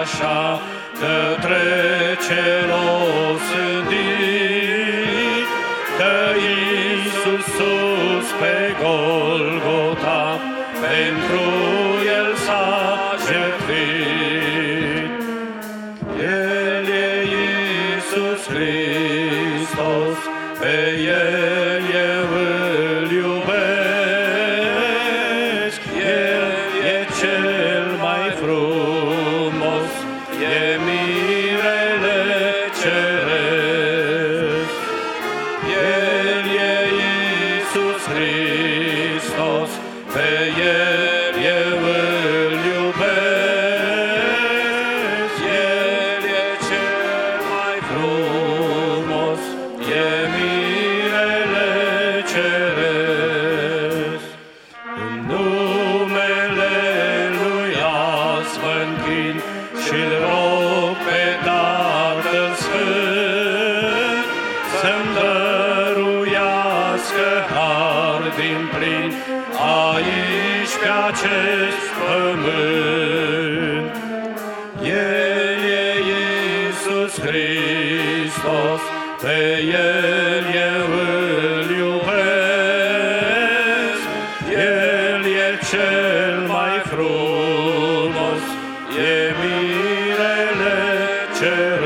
așa către cel osândit, că Iisus sus pe Golgota pentru el s-a jertfit. El e Iisus Hristos, pe el eu îl iubesc. El e cel mai frumos, e mirele ceresc. El e Iisus Hristos, pe el eu îl iubesc. El e cel mai frumos, e mirele ceresc. În numele lui asfântin și-l rog pe Tatăl Sfânt să-mi dăruiască har din plin aici pe acest pământ. El e Iisus Hristos, pe el eu îl iubesc. El e cel mai frumos, e mirele ceresc.